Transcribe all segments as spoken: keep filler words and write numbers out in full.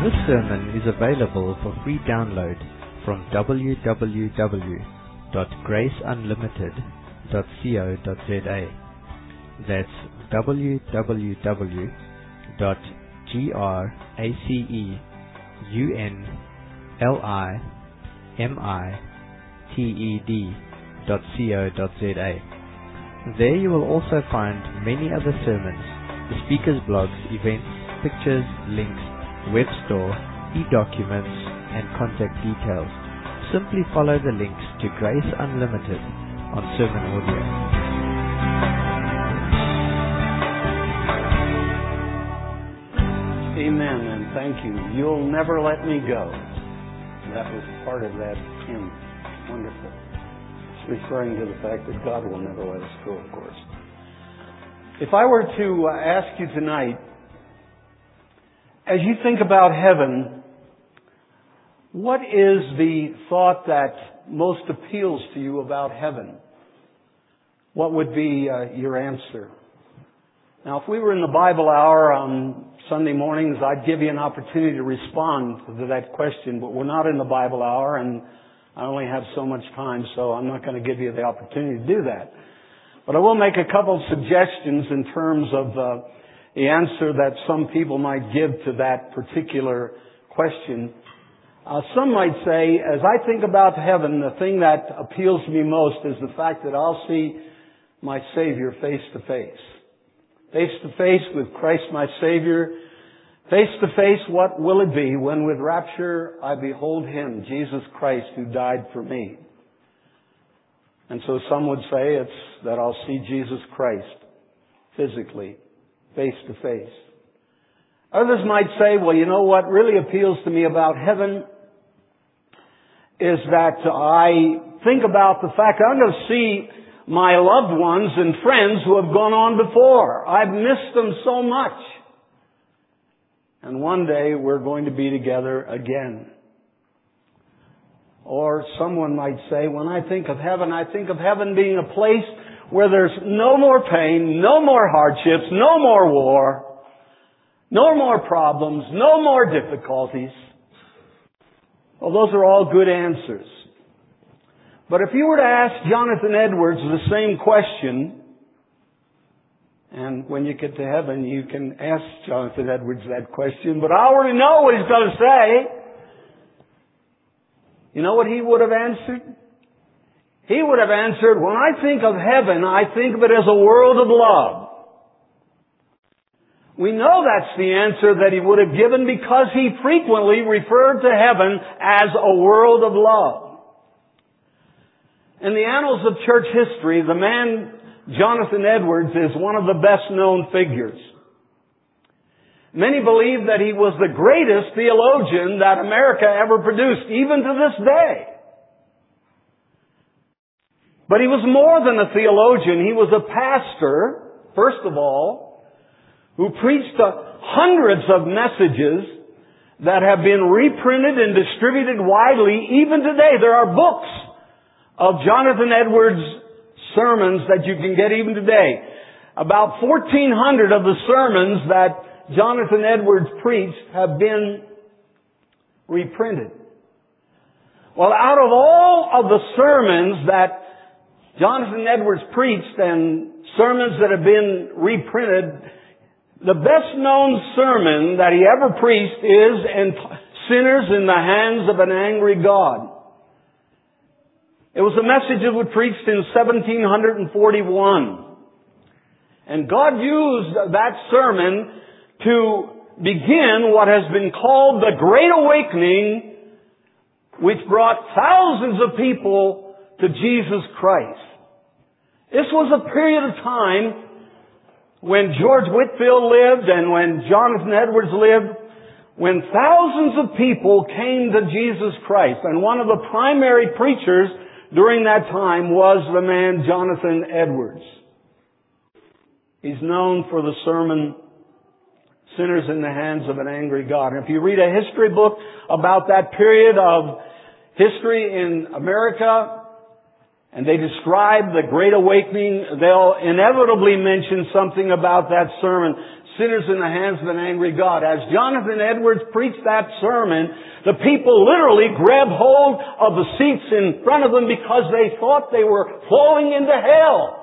This sermon is available for free download from w w w dot grace unlimited dot co dot z a. That's w w w dot grace unlimited dot co dot z a. There you will also find many other sermons, the speakers' blogs, events, pictures, links, web store, e-documents, and contact details. Simply follow the links to Grace Unlimited on Sermon Audio. Amen, and thank you. You'll never let me go. That was part of that hymn. Wonderful. It's referring to the fact that God will never let us go, of course. If I were to uh, ask you tonight, as you think about heaven, what is the thought that most appeals to you about heaven? What would be uh, your answer? Now, if we were in the Bible hour on Sunday mornings, I'd give you an opportunity to respond to that question, but we're not in the Bible hour, and I only have so much time, so I'm not going to give you the opportunity to do that. But I will make a couple of suggestions in terms of uh, the answer that some people might give to that particular question. Uh, some might say, as I think about heaven, the thing that appeals to me most is the fact that I'll see my Savior face to face. Face to face with Christ my Savior. Face to face, what will it be when with rapture I behold Him, Jesus Christ, who died for me? And so some would say it's that I'll see Jesus Christ physically, face to face. Others might say, well, you know what really appeals to me about heaven is that I think about the fact that I'm going to see my loved ones and friends who have gone on before. I've missed them so much. And one day we're going to be together again. Or someone might say, when I think of heaven, I think of heaven being a place where there's no more pain, no more hardships, no more war, no more problems, no more difficulties. Well, those are all good answers. But if you were to ask Jonathan Edwards the same question, and when you get to heaven, you can ask Jonathan Edwards that question, but I already know what he's going to say. You know what he would have answered? He would have answered, when I think of heaven, I think of it as a world of love. We know that's the answer that he would have given because he frequently referred to heaven as a world of love. In the annals of church history, the man Jonathan Edwards is one of the best known figures. Many believe that he was the greatest theologian that America ever produced, even to this day. But he was more than a theologian. He was a pastor, first of all, who preached hundreds of messages that have been reprinted and distributed widely. Even today, there are books of Jonathan Edwards' sermons that you can get even today. About fourteen hundred of the sermons that Jonathan Edwards preached have been reprinted. Well, out of all of the sermons that Jonathan Edwards preached and sermons that have been reprinted, the best known sermon that he ever preached is "And Sinners in the Hands of an Angry God." It was a message that was preached in seventeen forty-one. And God used that sermon to begin what has been called the Great Awakening, which brought thousands of people to Jesus Christ. This was a period of time when George Whitefield lived and when Jonathan Edwards lived, when thousands of people came to Jesus Christ. And one of the primary preachers during that time was the man Jonathan Edwards. He's known for the sermon, Sinners in the Hands of an Angry God. And if you read a history book about that period of history in America, and they describe the Great Awakening, they'll inevitably mention something about that sermon, sinners in the hands of an angry God. As Jonathan Edwards preached that sermon, the people literally grabbed hold of the seats in front of them because they thought they were falling into hell.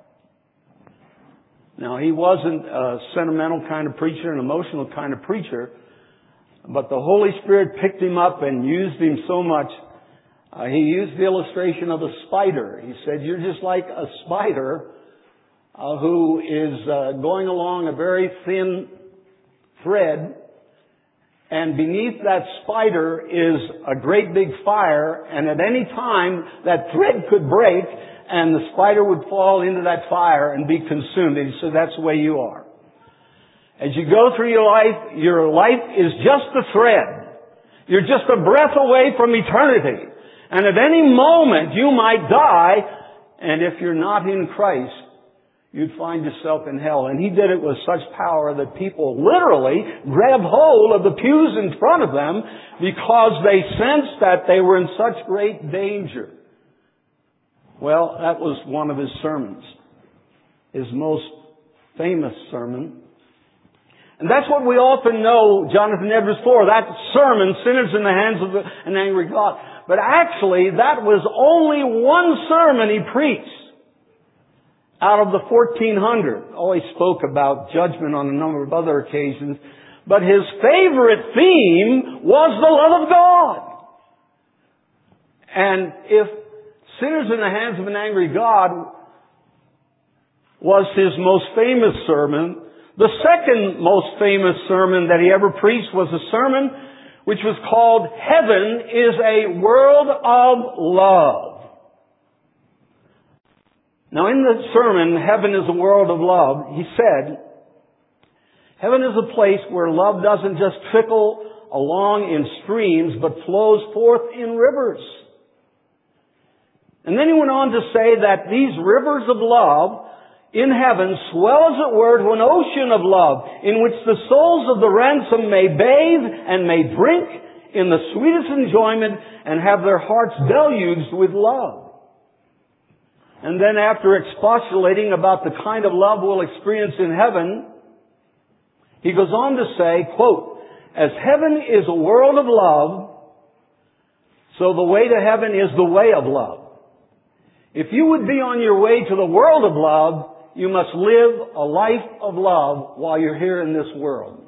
Now, he wasn't a sentimental kind of preacher, an emotional kind of preacher, but the Holy Spirit picked him up and used him so much. Uh, he used the illustration of a spider. He said, you're just like a spider uh, who is uh, going along a very thin thread, and beneath that spider is a great big fire, and at any time that thread could break, and the spider would fall into that fire and be consumed. And he said, that's the way you are. As you go through your life, your life is just a thread. You're just a breath away from eternity. And at any moment you might die, and if you're not in Christ, you'd find yourself in hell. And he did it with such power that people literally grabbed hold of the pews in front of them because they sensed that they were in such great danger. Well, that was one of his sermons, his most famous sermon. And that's what we often know Jonathan Edwards for, that sermon, Sinners in the Hands of an Angry God. But actually, that was only one sermon he preached out of the fourteen hundred. Oh, he spoke about judgment on a number of other occasions. But his favorite theme was the love of God. And if Sinners in the Hands of an Angry God was his most famous sermon, the second most famous sermon that he ever preached was a sermon which was called Heaven is a World of Love. Now in the sermon, Heaven is a World of Love, he said, heaven is a place where love doesn't just trickle along in streams, but flows forth in rivers. And then he went on to say that these rivers of love in heaven swell, as it were, to an ocean of love in which the souls of the ransom may bathe and may drink in the sweetest enjoyment and have their hearts deluged with love. And then after expostulating about the kind of love we'll experience in heaven, he goes on to say, quote, as heaven is a world of love, so the way to heaven is the way of love. If you would be on your way to the world of love, you must live a life of love while you're here in this world.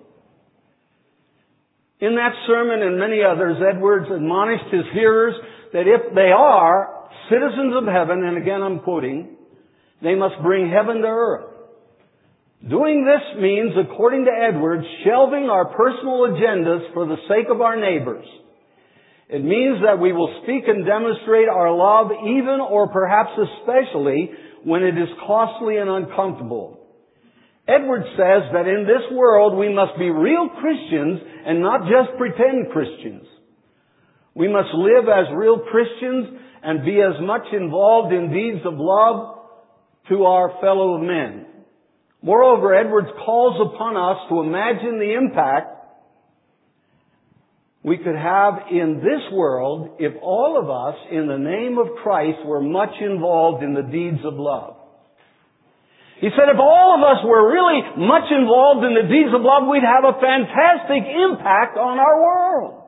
In that sermon and many others, Edwards admonished his hearers that if they are citizens of heaven, and again I'm quoting, they must bring heaven to earth. Doing this means, according to Edwards, shelving our personal agendas for the sake of our neighbors. It means that we will speak and demonstrate our love even or perhaps especially when it is costly and uncomfortable. Edwards says that in this world we must be real Christians and not just pretend Christians. We must live as real Christians and be as much involved in deeds of love to our fellow men. Moreover, Edwards calls upon us to imagine the impact we could have in this world if all of us, in the name of Christ, were much involved in the deeds of love. He said if all of us were really much involved in the deeds of love, we'd have a fantastic impact on our world.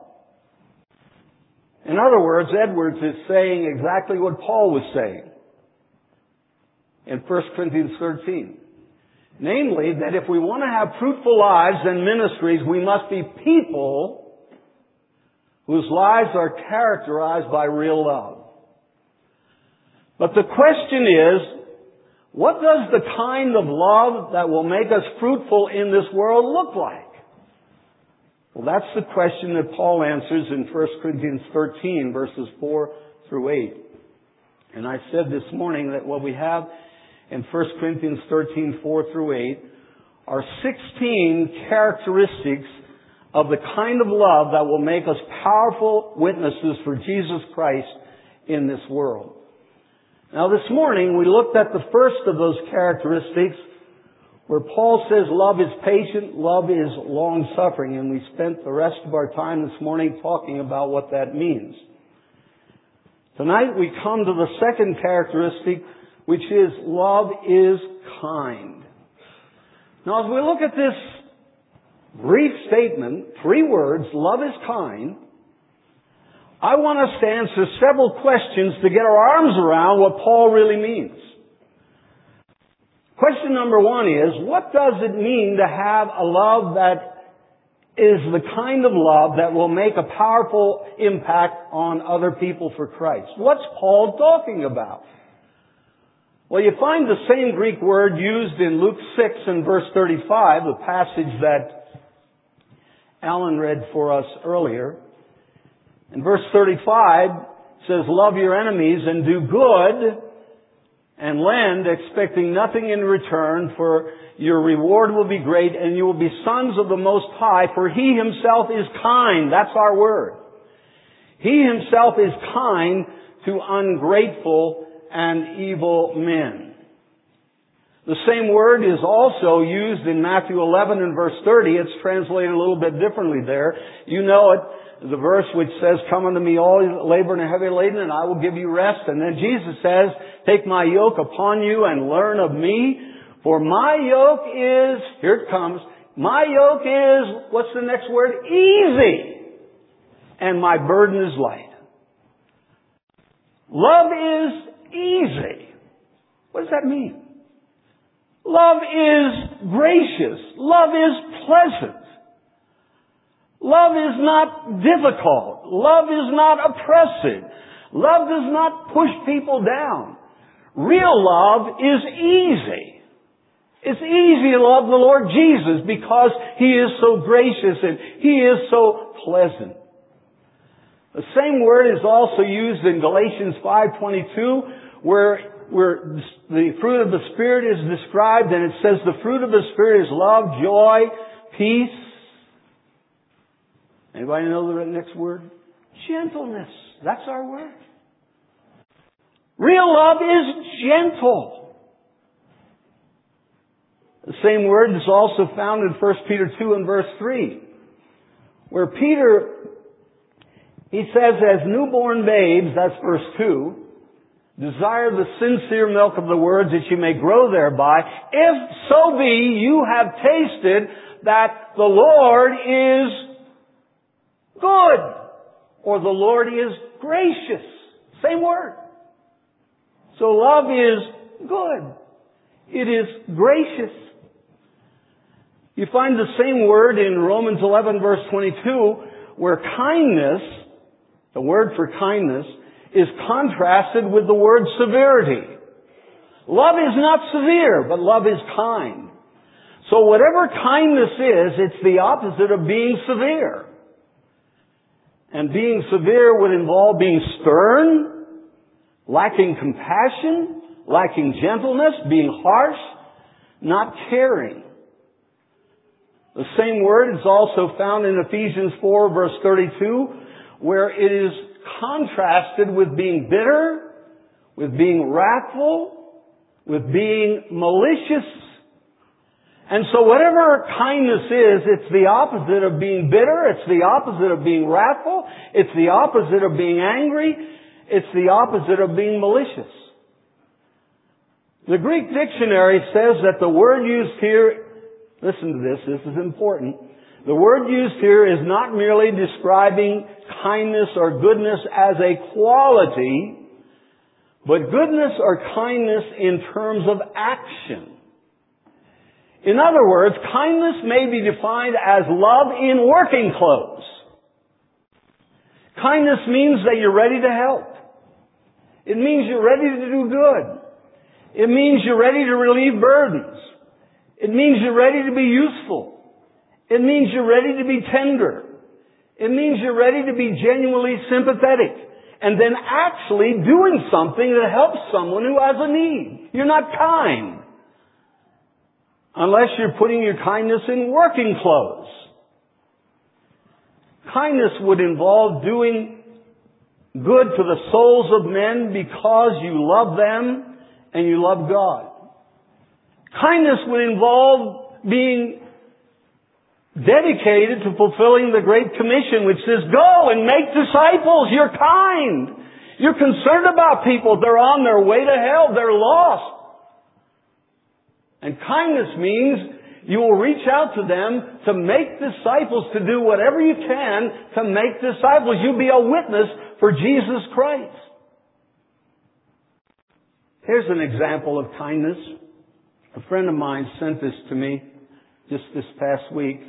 In other words, Edwards is saying exactly what Paul was saying in First Corinthians thirteen. Namely, that if we want to have fruitful lives and ministries, we must be people whose lives are characterized by real love. But the question is, what does the kind of love that will make us fruitful in this world look like? Well, that's the question that Paul answers in First Corinthians thirteen, verses four through eight. And I said this morning that what we have in First Corinthians thirteen, four through eight are sixteen characteristics of the kind of love that will make us powerful witnesses for Jesus Christ in this world. Now this morning we looked at the first of those characteristics where Paul says love is patient, love is long-suffering, and we spent the rest of our time this morning talking about what that means. Tonight we come to the second characteristic, which is love is kind. Now, as we look at this brief statement, three words, love is kind, I want us to answer several questions to get our arms around what Paul really means. Question number one is, what does it mean to have a love that is the kind of love that will make a powerful impact on other people for Christ? What's Paul talking about? Well, you find the same Greek word used in Luke six and verse thirty-five, the passage that Alan read for us earlier. In verse thirty-five, it says, love your enemies and do good and lend, expecting nothing in return, for your reward will be great, and you will be sons of the Most High, for He Himself is kind. That's our word. He Himself is kind to ungrateful and evil men. The same word is also used in Matthew eleven and verse thirty. It's translated a little bit differently there. You know it. The verse which says, come unto me all labor and heavy laden, and I will give you rest. And then Jesus says, take my yoke upon you and learn of me. For my yoke is, here it comes, my yoke is, what's the next word? Easy. And my burden is light. Love is easy. What does that mean? Love is gracious. Love is pleasant. Love is not difficult. Love is not oppressive. Love does not push people down. Real love is easy. It's easy to love the Lord Jesus because He is so gracious and He is so pleasant. The same word is also used in Galatians five twenty-two, where, where the fruit of the Spirit is described, and it says the fruit of the Spirit is love, joy, peace. Anybody know the next word? Gentleness. That's our word. Real love is gentle. The same word is also found in First Peter two and verse three, where Peter, he says, as newborn babes, that's verse two, desire the sincere milk of the words that you may grow thereby, if so be you have tasted that the Lord is good, or the Lord is gracious. Same word. So love is good. It is gracious. You find the same word in Romans eleven verse twenty-two, where kindness, the word for kindness, is contrasted with the word severity. Love is not severe, but love is kind. So whatever kindness is, it's the opposite of being severe. And being severe would involve being stern, lacking compassion, lacking gentleness, being harsh, not caring. The same word is also found in Ephesians four verse thirty-two, where it is contrasted with being bitter, with being wrathful, with being malicious. And so whatever kindness is, it's the opposite of being bitter, it's the opposite of being wrathful, it's the opposite of being angry, it's the opposite of being malicious. The Greek dictionary says that the word used here, listen to this, this is important. The word used here is not merely describing kindness or goodness as a quality, but goodness or kindness in terms of action. In other words, kindness may be defined as love in working clothes. Kindness means that you're ready to help. It means you're ready to do good. It means you're ready to relieve burdens. It means you're ready to be useful. It means you're ready to be tender. It means you're ready to be genuinely sympathetic. And then actually doing something that helps someone who has a need. You're not kind unless you're putting your kindness in working clothes. Kindness would involve doing good to the souls of men because you love them and you love God. Kindness would involve being dedicated to fulfilling the Great Commission, which says, go and make disciples. You're kind. You're concerned about people. They're on their way to hell. They're lost. And kindness means You will reach out to them to make disciples, to do whatever you can to make disciples. You'll be a witness for Jesus Christ. Here's an example of kindness. A friend of mine sent this to me just this past week.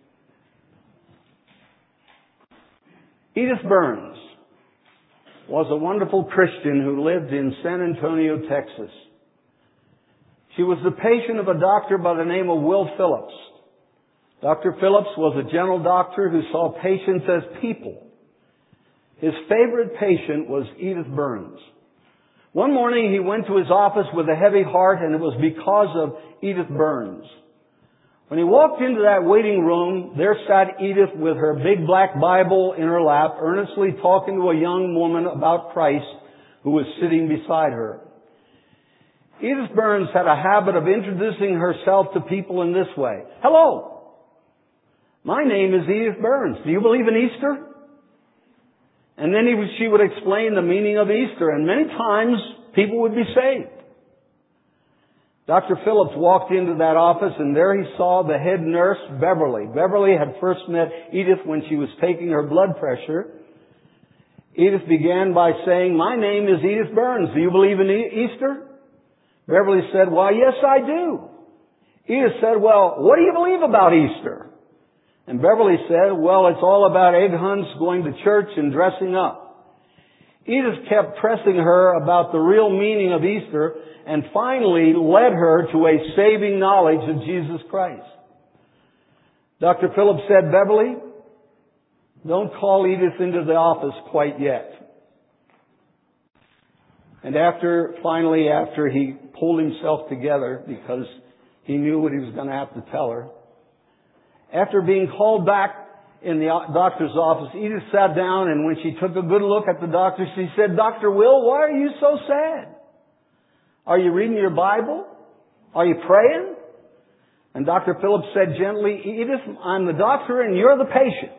Edith Burns was a wonderful Christian who lived in San Antonio, Texas. She was the patient of a doctor by the name of Will Phillips. Doctor Phillips was a general doctor who saw patients as people. His favorite patient was Edith Burns. One morning he went to his office with a heavy heart, and it was because of Edith Burns. When he walked into that waiting room, there sat Edith with her big black Bible in her lap, earnestly talking to a young woman about Christ who was sitting beside her. Edith Burns had a habit of introducing herself to people in this way. Hello, my name is Edith Burns. Do you believe in Easter? And then he, she would explain the meaning of Easter, and many times people would be saved. Doctor Phillips walked into that office, and there he saw the head nurse, Beverly. Beverly had first met Edith when she was taking her blood pressure. Edith began by saying, my name is Edith Burns. Do you believe in e- Easter? Beverly said, why, yes, I do. Edith said, well, what do you believe about Easter? And Beverly said, well, it's all about egg hunts, going to church, and dressing up. Edith kept pressing her about the real meaning of Easter, and finally led her to a saving knowledge of Jesus Christ. Doctor Phillips said, Beverly, don't call Edith into the office quite yet. And after, finally, after he pulled himself together, because he knew what he was going to have to tell her, after being called back in the doctor's office, Edith sat down, and when she took a good look at the doctor, she said, Doctor Will, why are you so sad? Are you reading your Bible? Are you praying? And Doctor Phillips said gently, Edith, I'm the doctor and you're the patient.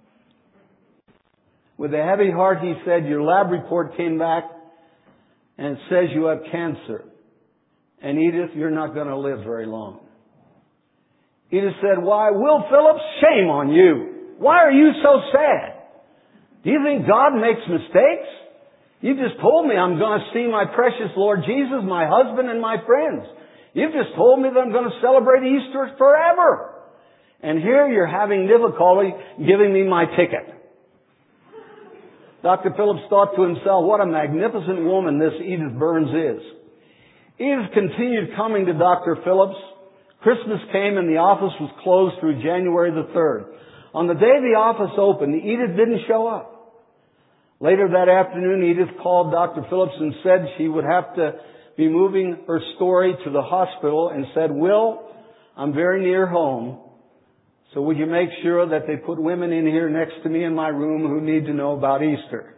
With a heavy heart, he said, your lab report came back and it says you have cancer. And Edith, you're not going to live very long. Edith said, why, Will Phillips, shame on you. Why are you so sad? Do you think God makes mistakes? You just told me I'm going to see my precious Lord Jesus, my husband, and my friends. You've just told me that I'm going to celebrate Easter forever. And here you're having difficulty giving me my ticket. Doctor Phillips thought to himself, what a magnificent woman this Edith Burns is. Edith continued coming to Doctor Phillips. Christmas came and the office was closed through January the third. On the day the office opened, Edith didn't show up. Later that afternoon, Edith called Doctor Phillips and said she would have to be moving her story to the hospital, and said, Will, I'm very near home, so would you make sure that they put women in here next to me in my room who need to know about Easter?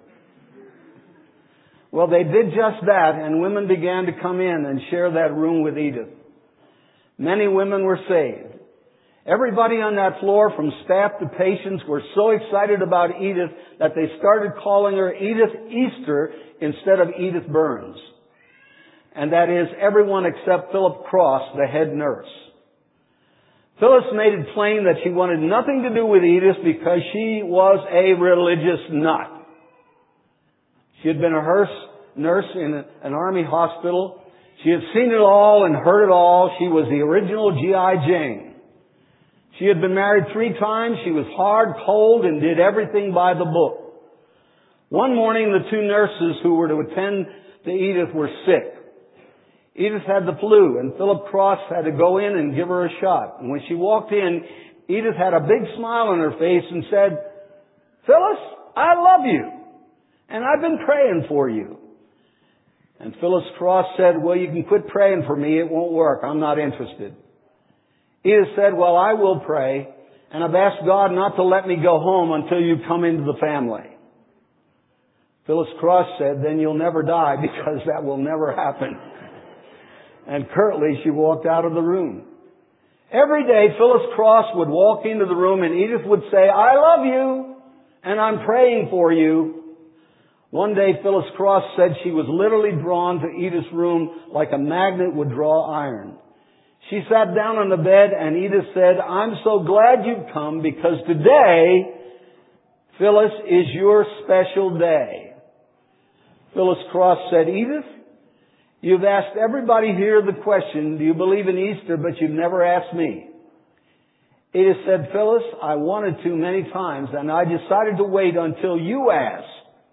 Well, they did just that, and women began to come in and share that room with Edith. Many women were saved. Everybody on that floor, from staff to patients, were so excited about Edith that they started calling her Edith Easter instead of Edith Burns. And that is everyone except Philip Cross, the head nurse. Phyllis made it plain that she wanted nothing to do with Edith because she was a religious nut. She had been a nurse in an army hospital. She had seen it all and heard it all. She was the original G I Jane. She had been married three times. She was hard, cold, and did everything by the book. One morning, the two nurses who were to attend to Edith were sick. Edith had the flu, and Philip Cross had to go in and give her a shot. And when she walked in, Edith had a big smile on her face and said, Phyllis, I love you, and I've been praying for you. And Phyllis Cross said, well, you can quit praying for me. It won't work. I'm not interested. Edith said, well, I will pray, and I've asked God not to let me go home until you come into the family. Phyllis Cross said, then you'll never die, because that will never happen. And curtly, she walked out of the room. Every day, Phyllis Cross would walk into the room and Edith would say, I love you, and I'm praying for you. One day, Phyllis Cross said she was literally drawn to Edith's room like a magnet would draw iron. She sat down on the bed and Edith said, I'm so glad you've come because today, Phyllis, is your special day. Phyllis Cross said, Edith, you've asked everybody here the question, do you believe in Easter, but you've never asked me. Edith said, Phyllis, I wanted to many times and I decided to wait until you asked.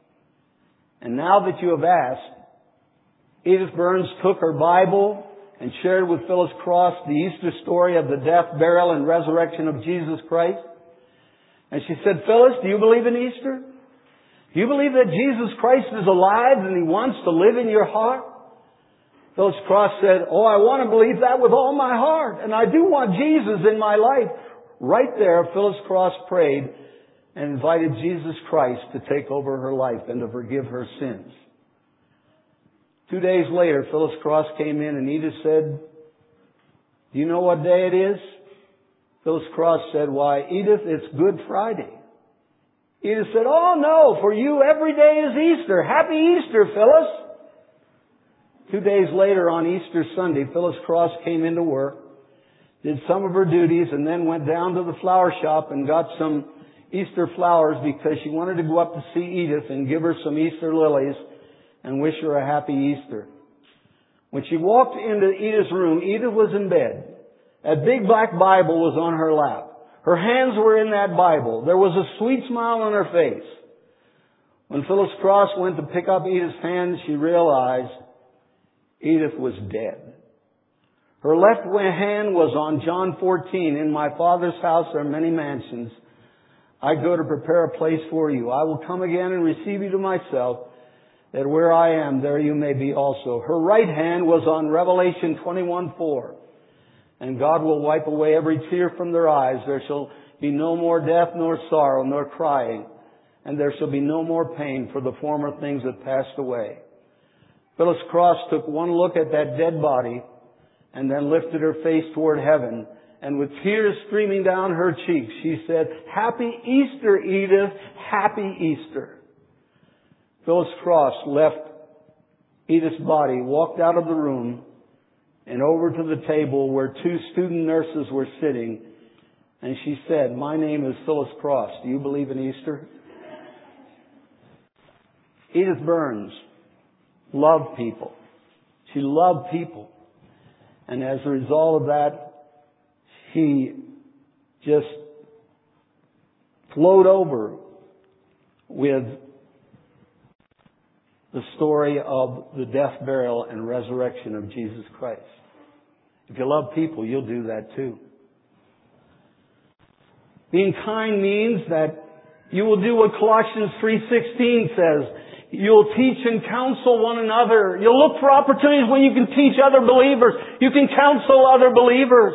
And now that you have asked, Edith Burns took her Bible and shared with Phyllis Cross the Easter story of the death, burial, and resurrection of Jesus Christ. And she said, Phyllis, do you believe in Easter? Do you believe that Jesus Christ is alive and He wants to live in your heart? Phyllis Cross said, oh, I want to believe that with all my heart. And I do want Jesus in my life. Right there, Phyllis Cross prayed and invited Jesus Christ to take over her life and to forgive her sins. Two days later, Phyllis Cross came in and Edith said, do you know what day it is? Phyllis Cross said, why, Edith, it's Good Friday. Edith said, oh no, for you every day is Easter. Happy Easter, Phyllis. Two days later on Easter Sunday, Phyllis Cross came into work, did some of her duties, and then went down to the flower shop and got some Easter flowers because she wanted to go up to see Edith and give her some Easter lilies and wish her a happy Easter. When she walked into Edith's room, Edith was in bed. A big black Bible was on her lap. Her hands were in that Bible. There was a sweet smile on her face. When Phyllis Cross went to pick up Edith's hand, she realized Edith was dead. Her left hand was on John fourteen. In my Father's house are many mansions. I go to prepare a place for you. I will come again and receive you to myself, that where I am, there you may be also. Her right hand was on Revelation twenty-one four. And God will wipe away every tear from their eyes. There shall be no more death, nor sorrow, nor crying. And there shall be no more pain, for the former things have passed away. Phyllis Cross took one look at that dead body and then lifted her face toward heaven. And with tears streaming down her cheeks, she said, Happy Easter, Edith. Happy Easter. Phyllis Cross left Edith's body, walked out of the room, and over to the table where two student nurses were sitting. And she said, my name is Phyllis Cross. Do you believe in Easter? Edith Burns loved people. She loved people. And as a result of that, she just flowed over with the story of the death, burial, and resurrection of Jesus Christ. If you love people, you'll do that too. Being kind means that you will do what Colossians three sixteen says. You'll teach and counsel one another. You'll look for opportunities when you can teach other believers. You can counsel other believers.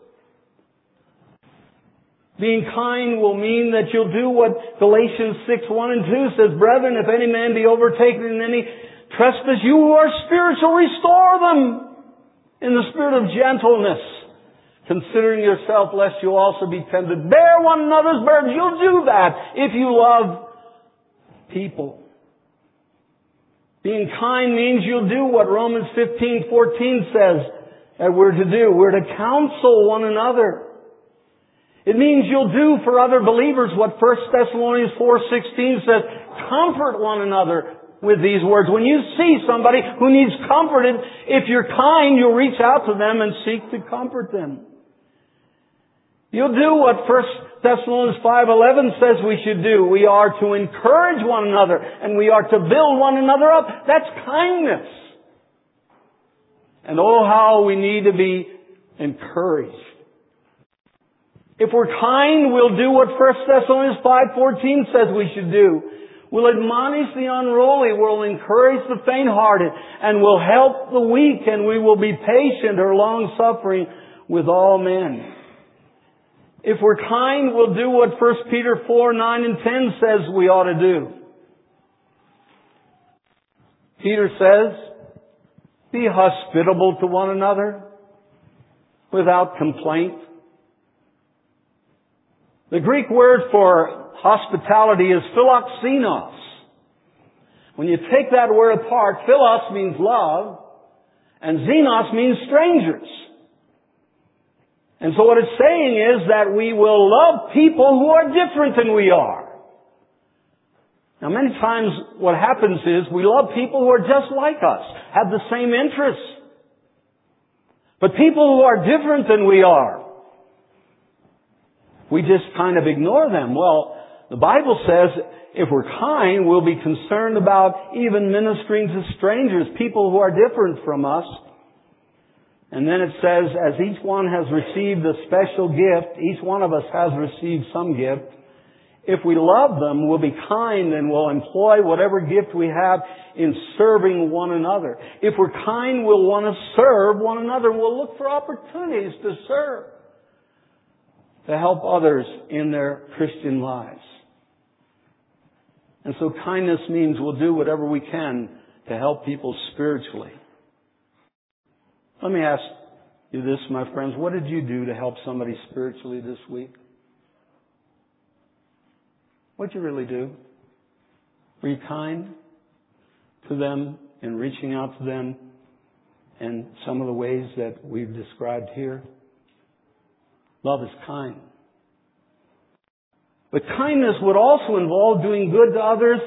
Being kind will mean that you'll do what Galatians six one and two says, Brethren, if any man be overtaken in any trespass, you who are spiritual, restore them in the spirit of gentleness, considering yourself, lest you also be tempted. Bear one another's burdens. You'll do that if you love people. Being kind means you'll do what Romans fifteen fourteen says that we're to do. We're to counsel one another. It means you'll do for other believers what First Thessalonians four sixteen says. Comfort one another with these words. When you see somebody who needs comforted, if you're kind, you'll reach out to them and seek to comfort them. You'll do what First Thessalonians five eleven says we should do. We are to encourage one another and we are to build one another up. That's kindness. And oh, how we need to be encouraged. If we're kind, we'll do what First Thessalonians five fourteen says we should do. We'll admonish the unruly, we'll encourage the faint-hearted, and we'll help the weak, and we will be patient or long-suffering with all men. If we're kind, we'll do what First Peter four nine and ten says we ought to do. Peter says, be hospitable to one another without complaint. The Greek word for hospitality is philoxenos. When you take that word apart, philos means love, and xenos means strangers. And so what it's saying is that we will love people who are different than we are. Now many times what happens is we love people who are just like us, have the same interests. But people who are different than we are, we just kind of ignore them. Well, the Bible says if we're kind, we'll be concerned about even ministering to strangers, people who are different from us. And then it says, as each one has received a special gift, each one of us has received some gift. If we love them, we'll be kind and we'll employ whatever gift we have in serving one another. If we're kind, we'll want to serve one another. We'll look for opportunities to serve, to help others in their Christian lives. And so kindness means we'll do whatever we can to help people spiritually. Let me ask you this, my friends. What did you do to help somebody spiritually this week? What did you really do? Were you kind to them in reaching out to them in some of the ways that we've described here? Love is kind. But kindness would also involve doing good to others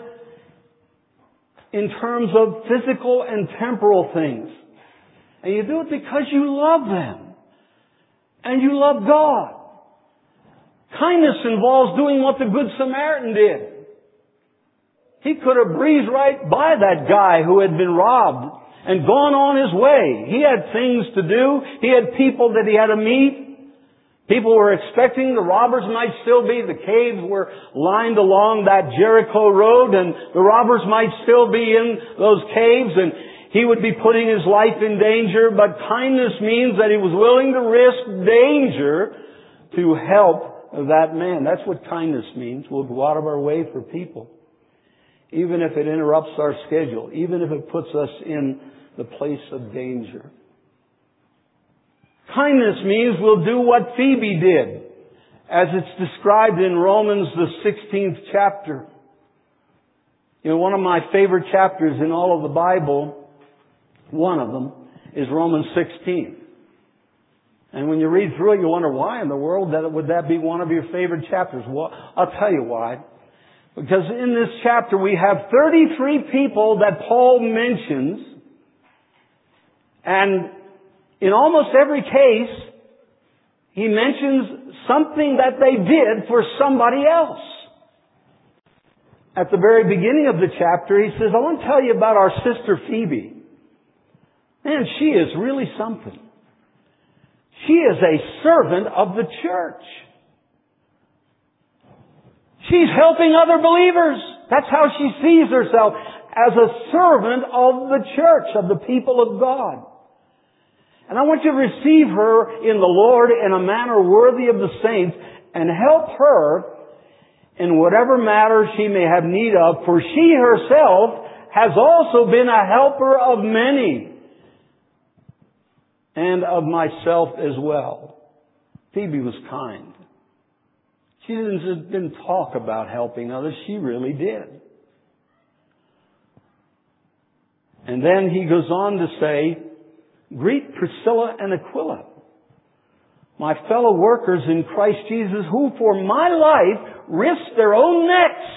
in terms of physical and temporal things. And you do it because you love them. And you love God. Kindness involves doing what the Good Samaritan did. He could have breezed right by that guy who had been robbed and gone on his way. He had things to do. He had people that he had to meet. People were expecting the robbers might still be. The caves were lined along that Jericho road, and the robbers might still be in those caves, and he would be putting his life in danger. But kindness means that he was willing to risk danger to help that man. That's what kindness means. We'll go out of our way for people, even if it interrupts our schedule, even if it puts us in the place of danger. Kindness means we'll do what Phoebe did, as it's described in Romans, the sixteenth chapter. You know, one of my favorite chapters in all of the Bible, one of them, is Romans sixteen. And when you read through it, you wonder, why in the world that would that be one of your favorite chapters? Well, I'll tell you why. Because in this chapter we have thirty-three people that Paul mentions, and in almost every case, he mentions something that they did for somebody else. At the very beginning of the chapter, he says, I want to tell you about our sister Phoebe. Man, she is really something. She is a servant of the church. She's helping other believers. That's how she sees herself, as a servant of the church, of the people of God. And I want you to receive her in the Lord in a manner worthy of the saints and help her in whatever matter she may have need of, for she herself has also been a helper of many and of myself as well. Phoebe was kind. She didn't just didn't talk about helping others. She really did. And then he goes on to say, greet Priscilla and Aquila, my fellow workers in Christ Jesus, who for my life risked their own necks,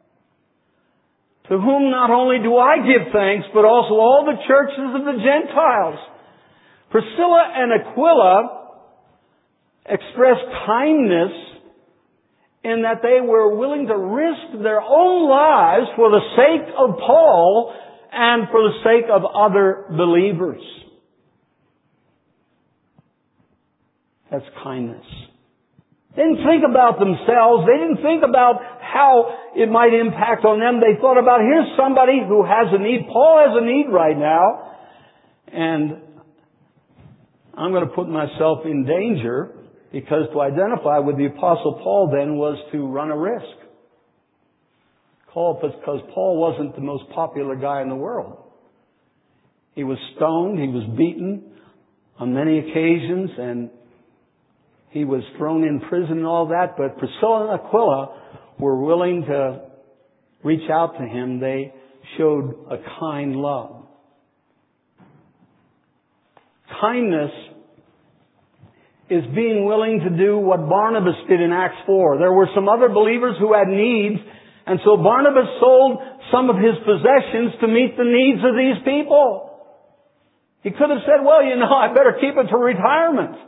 to whom not only do I give thanks, but also all the churches of the Gentiles. Priscilla and Aquila expressed kindness in that they were willing to risk their own lives for the sake of Paul and for the sake of other believers. That's kindness. They didn't think about themselves. They didn't think about how it might impact on them. They thought about, here's somebody who has a need. Paul has a need right now. And I'm going to put myself in danger, because to identify with the Apostle Paul then was to run a risk. Because Paul wasn't the most popular guy in the world. He was stoned. He was beaten on many occasions, and he was thrown in prison and all that, but Priscilla and Aquila were willing to reach out to him. They showed a kind love. Kindness is being willing to do what Barnabas did in Acts four. There were some other believers who had needs, and so Barnabas sold some of his possessions to meet the needs of these people. He could have said, well, you know, I better keep it for retirement.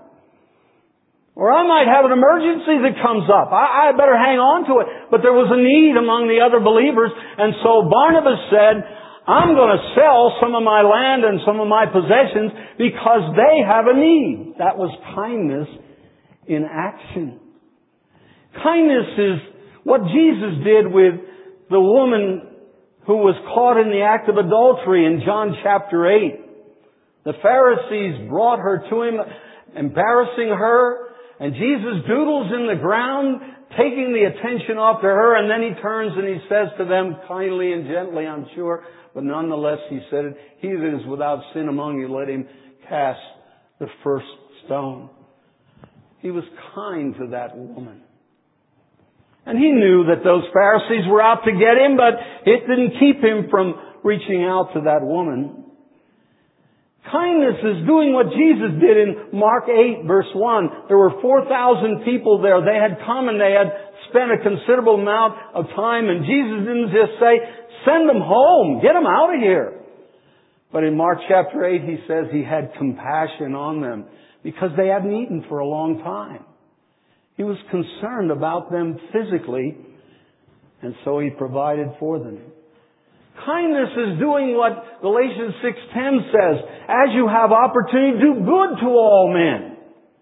Or I might have an emergency that comes up. I, I better hang on to it. But there was a need among the other believers, and so Barnabas said, I'm going to sell some of my land and some of my possessions because they have a need. That was kindness in action. Kindness is what Jesus did with the woman who was caught in the act of adultery in John chapter eight. The Pharisees brought her to him, embarrassing her, and Jesus doodles in the ground, taking the attention off to her, and then he turns and he says to them, kindly and gently, I'm sure, but nonetheless he said it, he that is without sin among you, let him cast the first stone. He was kind to that woman. And he knew that those Pharisees were out to get him, but it didn't keep him from reaching out to that woman. Kindness is doing what Jesus did in Mark eight verse one. There were four thousand people there. They had come and they had spent a considerable amount of time, and Jesus didn't just say, send them home, get them out of here. But in Mark chapter eight he says he had compassion on them because they hadn't eaten for a long time. He was concerned about them physically, and so he provided for them. Kindness is doing what Galatians six ten says, as you have opportunity, do good to all men.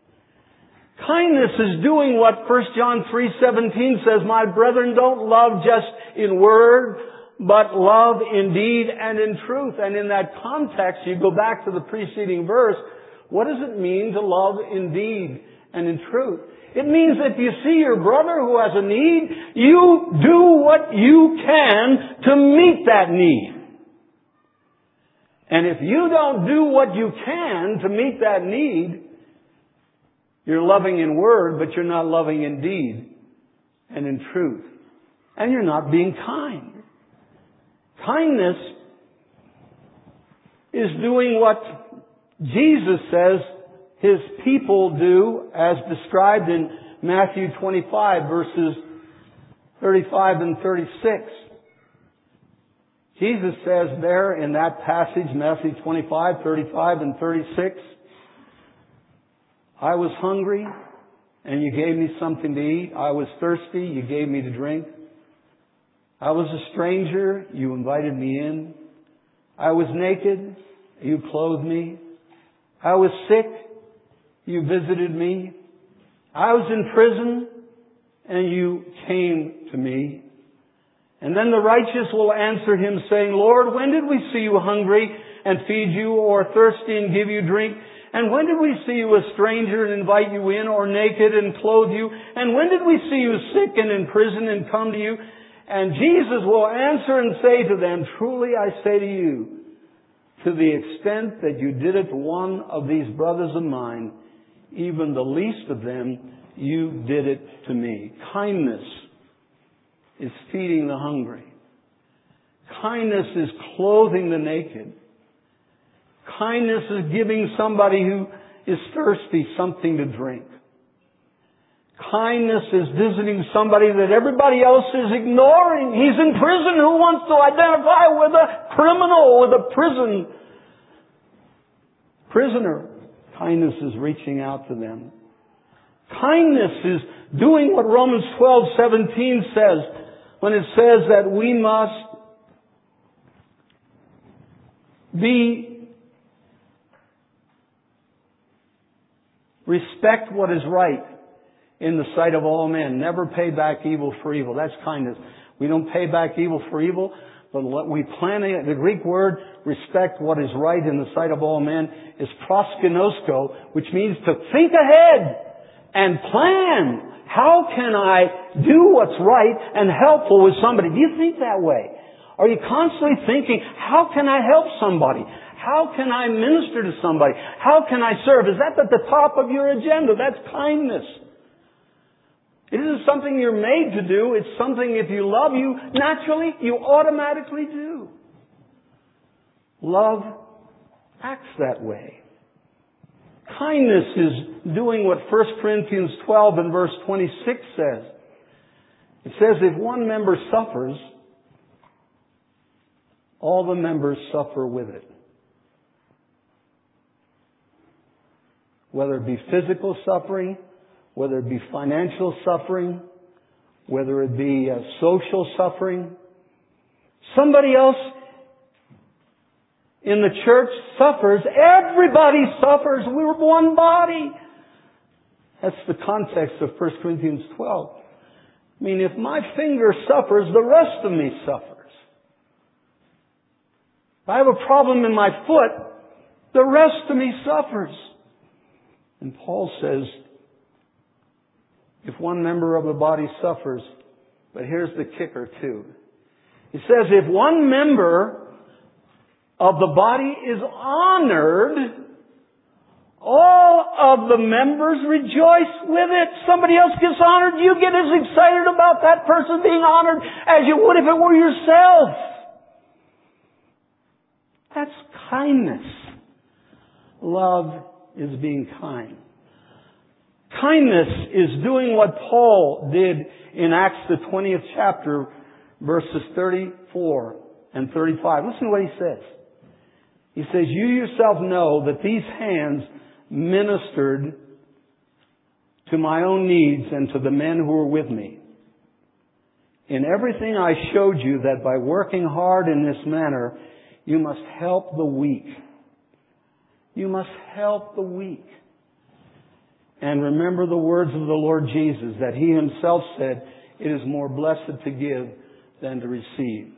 Kindness is doing what First John three seventeen says, my brethren, don't love just in word, but love in deed and in truth. And in that context, you go back to the preceding verse, what does it mean to love in deed and in truth? It means if you see your brother who has a need, you do what you can to meet that need. And if you don't do what you can to meet that need, you're loving in word, but you're not loving in deed and in truth. And you're not being kind. Kindness is doing what Jesus says His people do, as described in Matthew twenty-five, verses thirty-five and thirty-six. Jesus says there in that passage, Matthew twenty-five, thirty-five and thirty-six, I was hungry, and you gave me something to eat. I was thirsty, you gave me to drink. I was a stranger, you invited me in. I was naked, you clothed me. I was sick, you visited me. I was in prison, and you came to me. And then the righteous will answer him, saying, Lord, when did we see you hungry and feed you, or thirsty and give you drink? And when did we see you a stranger and invite you in, or naked and clothe you? And when did we see you sick and in prison and come to you? And Jesus will answer and say to them, truly I say to you, to the extent that you did it to one of these brothers of mine, even the least of them, you did it to me. Kindness is feeding the hungry. Kindness is clothing the naked. Kindness is giving somebody who is thirsty something to drink. Kindness is visiting somebody that everybody else is ignoring. He's in prison. Who wants to identify with a criminal, with a prison prisoner? Kindness is reaching out to them. Kindness is doing what Romans twelve seventeen says when it says that we must be respect what is right in the sight of all men. Never pay back evil for evil. That's kindness. We don't pay back evil for evil, but we plan, the Greek word respect what is right in the sight of all men is proskinosko, which means to think ahead and plan. How can I do what's right and helpful with somebody? Do you think that way? Are you constantly thinking, how can I help somebody? How can I minister to somebody? How can I serve? Is that at the top of your agenda? That's kindness. It isn't something you're made to do. It's something, if you love you, naturally, you automatically do. Love acts that way. Kindness is doing what First Corinthians twelve and verse twenty-six says. It says, if one member suffers, all the members suffer with it. Whether it be physical suffering, whether it be financial suffering, whether it be uh, social suffering. Somebody else in the church suffers. Everybody suffers. We're one body. That's the context of First Corinthians twelve. I mean, if my finger suffers, the rest of me suffers. If I have a problem in my foot, the rest of me suffers. And Paul says, if one member of the body suffers, but here's the kicker too. He says, if one member of the body is honored, all of the members rejoice with it. Somebody else gets honored, you get as excited about that person being honored as you would if it were yourself. That's kindness. Love is being kind. Kindness is doing what Paul did in Acts the twentieth chapter, verses thirty-four and thirty-five. Listen to what he says. He says, you yourself know that these hands ministered to my own needs and to the men who were with me. In everything I showed you that by working hard in this manner, you must help the weak. You must help the weak. And remember the words of the Lord Jesus, that He Himself said, it is more blessed to give than to receive.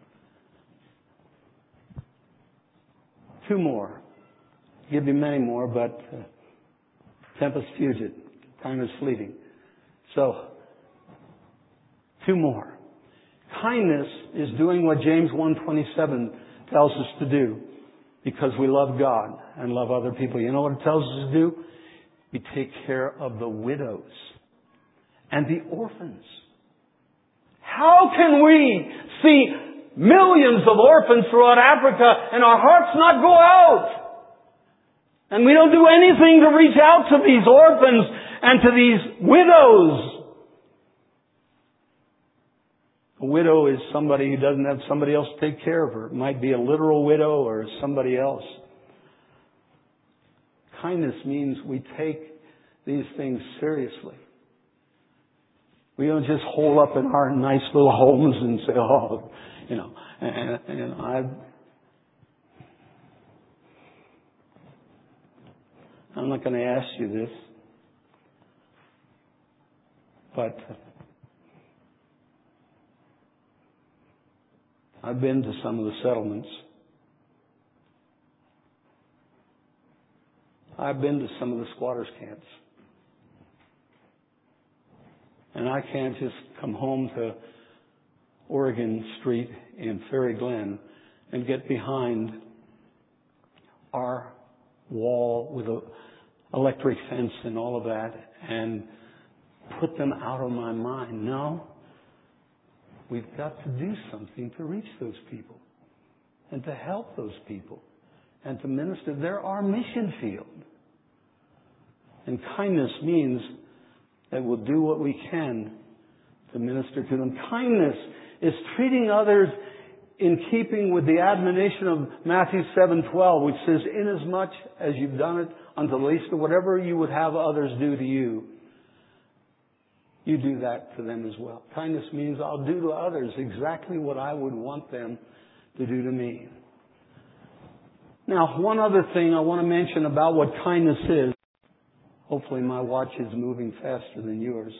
Two more. I'll give you many more, but uh, tempus fugit. Time is fleeting. So, two more. Kindness is doing what James one twenty-seven tells us to do, because we love God and love other people. You know what it tells us to do? We take care of the widows and the orphans. How can we see millions of orphans throughout Africa and our hearts not go out? And we don't do anything to reach out to these orphans and to these widows. A widow is somebody who doesn't have somebody else to take care of her. It might be a literal widow or somebody else. Kindness means we take these things seriously. We don't just hole up in our nice little homes and say, oh, you know, and, and I, I'm not going to ask you this, but I've been to some of the settlements. I've been to some of the squatters' camps. And I can't just come home to Oregon Street in Fairy Glen and get behind our wall with an electric fence and all of that and put them out of my mind. No. We've got to do something to reach those people and to help those people and to minister. They're our mission field. And kindness means that we'll do what we can to minister to them. Kindness is treating others in keeping with the admonition of Matthew seven twelve, which says, inasmuch as you've done it unto the least of whatever you would have others do to you, you do that to them as well. Kindness means I'll do to others exactly what I would want them to do to me. Now, one other thing I want to mention about what kindness is. Hopefully my watch is moving faster than yours.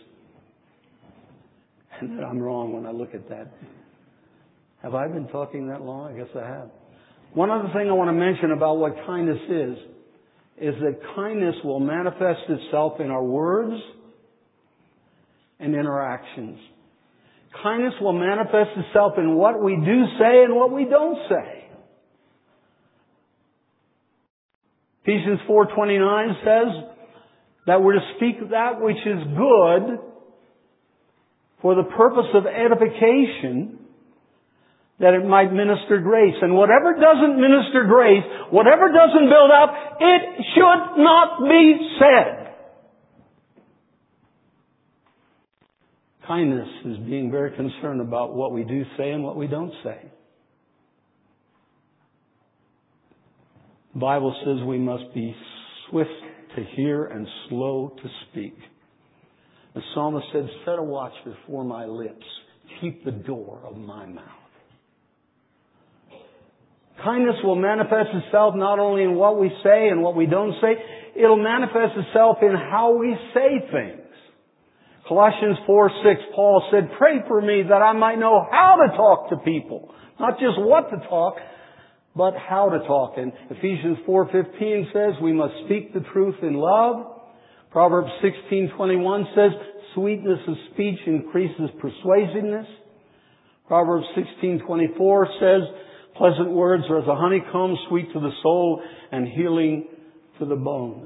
And that I'm wrong when I look at that. Have I been talking that long? I guess I have. One other thing I want to mention about what kindness is, is that kindness will manifest itself in our words and in our actions. Kindness will manifest itself in what we do say and what we don't say. Ephesians four twenty-nine says that we're to speak that which is good for the purpose of edification, that it might minister grace. And whatever doesn't minister grace, whatever doesn't build up, it should not be said. Kindness is being very concerned about what we do say and what we don't say. The Bible says we must be swift to hear and slow to speak. The psalmist said, set a watch before my lips. Keep the door of my mouth. Kindness will manifest itself not only in what we say and what we don't say, it'll manifest itself in how we say things. Colossians four six, Paul said, pray for me that I might know how to talk to people. Not just what to talk, but how to talk. And Ephesians four fifteen says we must speak the truth in love. Proverbs sixteen twenty-one says sweetness of speech increases persuasiveness. Proverbs sixteen twenty-four says pleasant words are as a honeycomb, sweet to the soul and healing to the bones.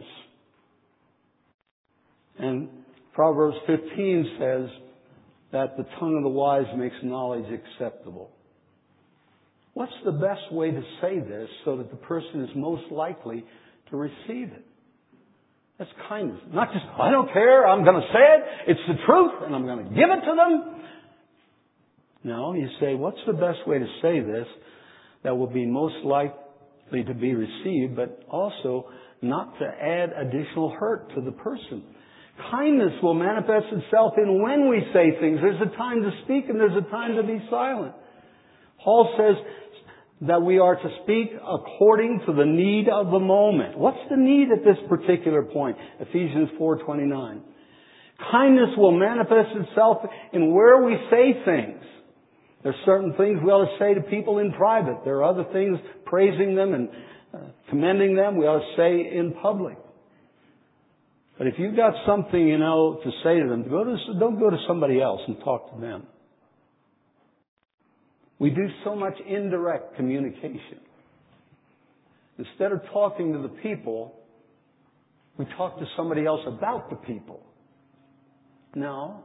And Proverbs fifteen says that the tongue of the wise makes knowledge acceptable. What's the best way to say this so that the person is most likely to receive it? That's kindness. Not just, I don't care, I'm going to say it, it's the truth, and I'm going to give it to them. No, you say, what's the best way to say this that will be most likely to be received, but also not to add additional hurt to the person? Kindness will manifest itself in when we say things. There's a time to speak and there's a time to be silent. Paul says that we are to speak according to the need of the moment. What's the need at this particular point? Ephesians four twenty-nine. Kindness will manifest itself in where we say things. There's certain things we ought to say to people in private. There are other things, praising them and uh, commending them, we ought to say in public. But if you've got something, you know, to say to them, go to, don't go to somebody else and talk to them. We do so much indirect communication. Instead of talking to the people, we talk to somebody else about the people. No.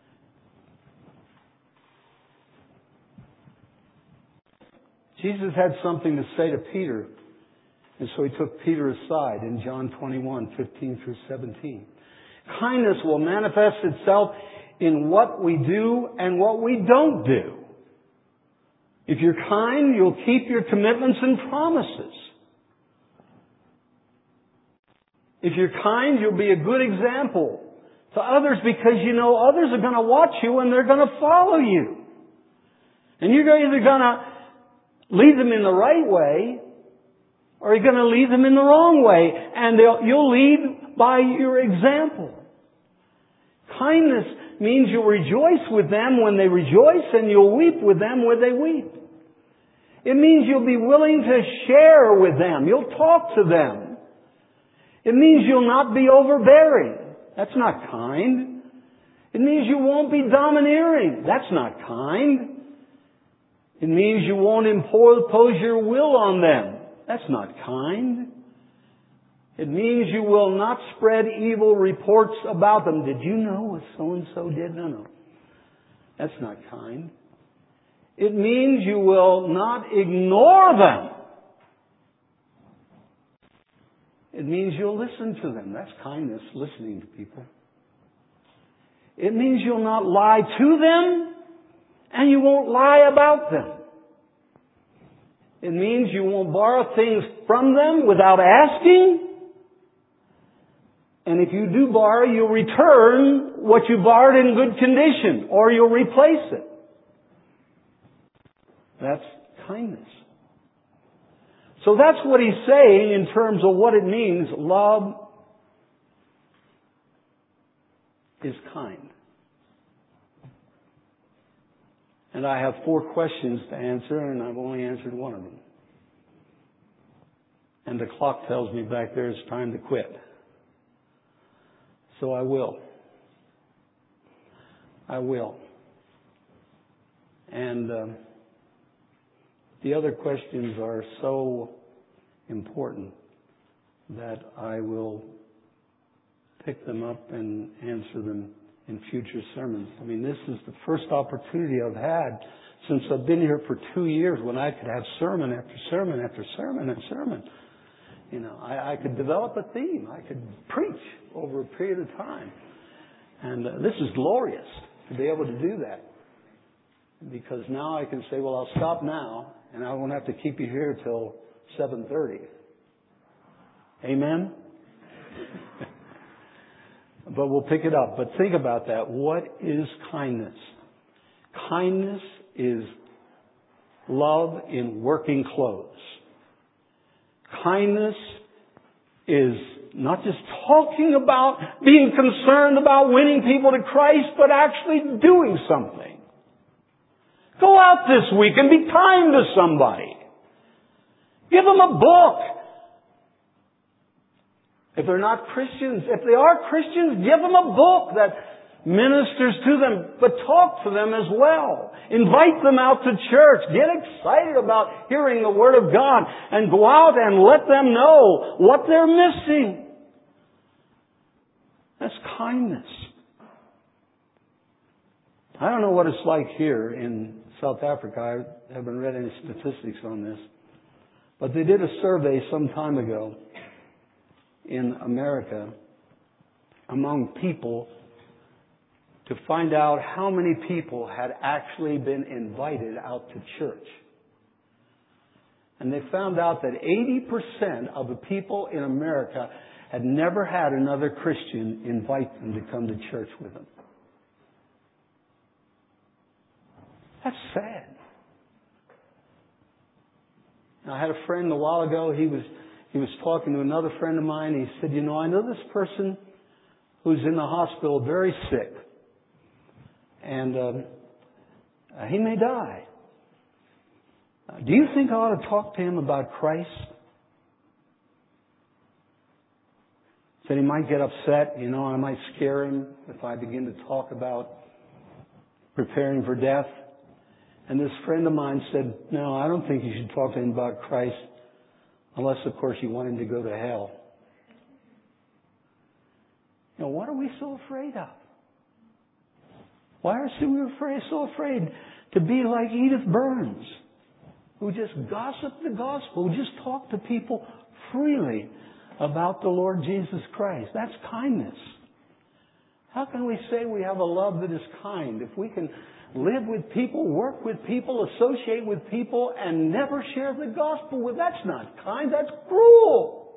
Jesus had something to say to Peter, and so he took Peter aside in John twenty-one, fifteen through seventeen. Kindness will manifest itself in what we do and what we don't do. If you're kind, you'll keep your commitments and promises. If you're kind, you'll be a good example to others because you know others are going to watch you and they're going to follow you. And you're either going to lead them in the right way or you're going to lead them in the wrong way. And you'll lead by your example. Kindness means you'll rejoice with them when they rejoice and you'll weep with them when they weep. It means you'll be willing to share with them. You'll talk to them. It means you'll not be overbearing. That's not kind. It means you won't be domineering. That's not kind. It means you won't impose your will on them. That's not kind. It means you will not spread evil reports about them. Did you know what so-and-so did? No, no. That's not kind. It means you will not ignore them. It means you'll listen to them. That's kindness, listening to people. It means you'll not lie to them and you won't lie about them. It means you won't borrow things from them without asking. And if you do borrow, you'll return what you borrowed in good condition, or you'll replace it. That's kindness. So that's what he's saying in terms of what it means. Love is kind. And I have four questions to answer, and I've only answered one of them. And the clock tells me back there it's time to quit. So I will. I will. And um, the other questions are so important that I will pick them up and answer them in future sermons. I mean, this is the first opportunity I've had since I've been here for two years when I could have sermon after sermon after sermon and sermon. You know, I, I could develop a theme. I could preach over a period of time. And uh, this is glorious to be able to do that. Because now I can say, well, I'll stop now and I won't have to keep you here till seven thirty. Amen? But we'll pick it up. But think about that. What is kindness? Kindness is love in working clothes. Kindness is not just talking about being concerned about winning people to Christ, but actually doing something. Go out this week and be kind to somebody. Give them a book. If they're not Christians, if they are Christians, give them a book that ministers to them, but talk to them as well. Invite them out to church. Get excited about hearing the Word of God and go out and let them know what they're missing. That's kindness. I don't know what it's like here in South Africa. I haven't read any statistics on this. But they did a survey some time ago in America among people to find out how many people had actually been invited out to church. And they found out that eighty percent of the people in America had never had another Christian invite them to come to church with them. That's sad. I had a friend a while ago, he was he was talking to another friend of mine. He said, you know, I know this person who's in the hospital very sick. And um, uh, he may die. Uh, do you think I ought to talk to him about Christ? Said he might get upset. You know, I might scare him if I begin to talk about preparing for death. And this friend of mine said, no, I don't think you should talk to him about Christ unless, of course, you want him to go to hell. You know, what are we so afraid of? Why are we afraid, so afraid to be like Edith Burns, who just gossiped the gospel, who just talked to people freely about the Lord Jesus Christ? That's kindness. How can we say we have a love that is kind if we can live with people, work with people, associate with people, and never share the gospel with? That's not kind. That's cruel.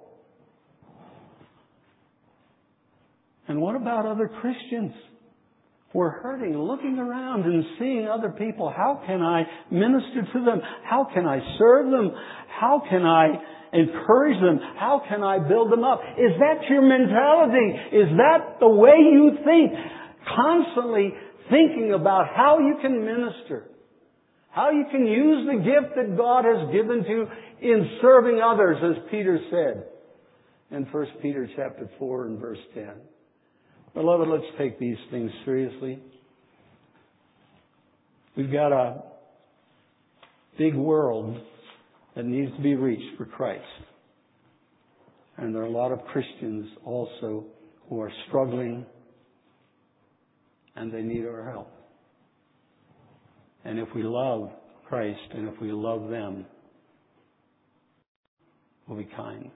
And what about other Christians? We're hurting, looking around and seeing other people. How can I minister to them? How can I serve them? How can I encourage them? How can I build them up? Is that your mentality? Is that the way you think? Constantly thinking about how you can minister. How you can use the gift that God has given to you in serving others, as Peter said in First Peter chapter four and verse ten. Beloved, let's take these things seriously. We've got a big world that needs to be reached for Christ. And there are a lot of Christians also who are struggling and they need our help. And if we love Christ and if we love them, we'll be kind.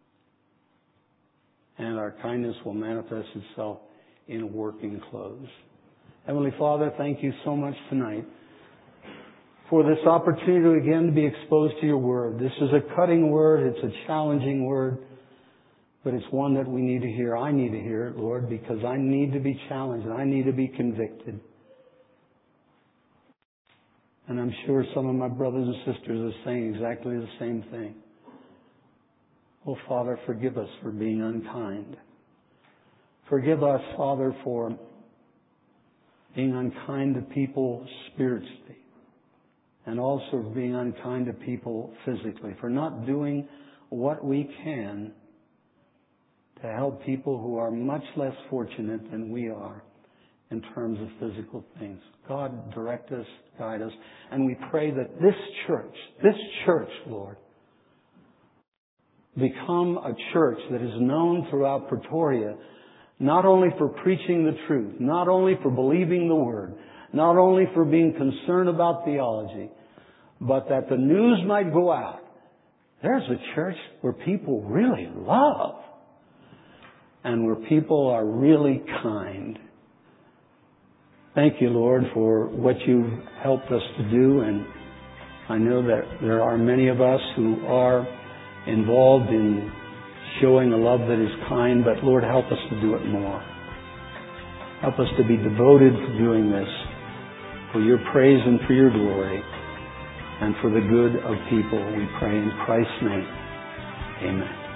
And our kindness will manifest itself in working clothes. Heavenly Father, thank you so much tonight for this opportunity again to be exposed to your word. This is a cutting word. It's a challenging word. But it's one that we need to hear. I need to hear it, Lord, because I need to be challenged and I need to be convicted. And I'm sure some of my brothers and sisters are saying exactly the same thing. Oh, Father, forgive us for being unkind. Forgive us, Father, for being unkind to people spiritually and also being unkind to people physically, for not doing what we can to help people who are much less fortunate than we are in terms of physical things. God, direct us, guide us, and we pray that this church, this church, Lord, become a church that is known throughout Pretoria not only for preaching the truth, not only for believing the Word, not only for being concerned about theology, but that the news might go out. There's a church where people really love and where people are really kind. Thank you, Lord, for what you've helped us to do, and I know that there are many of us who are involved in showing a love that is kind, but Lord, help us to do it more. Help us to be devoted to doing this for your praise and for your glory and for the good of people. We pray in Christ's name. Amen.